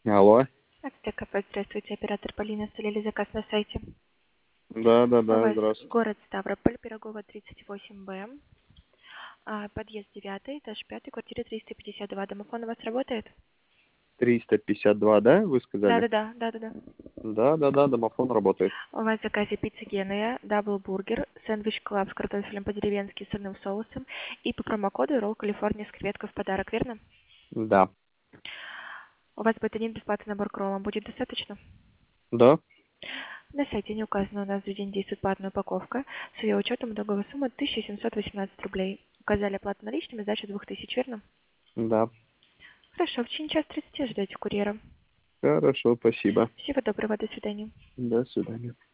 Алло. АКП, здравствуйте, оператор Полина, оставили заказ на сайте. Да, да, У да, вас здравствуйте. город Ставрополь, Пирогова, 38Б, подъезд 9, этаж 5, квартира 352. Домофон у вас работает? 352, да, вы сказали? Да-да-да, да-да-да. Да, да, да, домофон работает. У вас в заказе пицца Генуя, даблбургер, сэндвич клаб с картофелем по-деревенски с сырным соусом и по промокоду ролл Калифорния с креветкой в подарок, верно? Да. У вас будет один бесплатный набор к роллам, будет достаточно? Да? На сайте не указано, у нас в день действует платная упаковка. С ее учетом итоговая сумма 1718 рублей. Указали оплату наличными, сдача 2000, верно? Да. Хорошо, в течение часа 30 ждете курьера. Хорошо, спасибо. Всего доброго, до свидания. До свидания.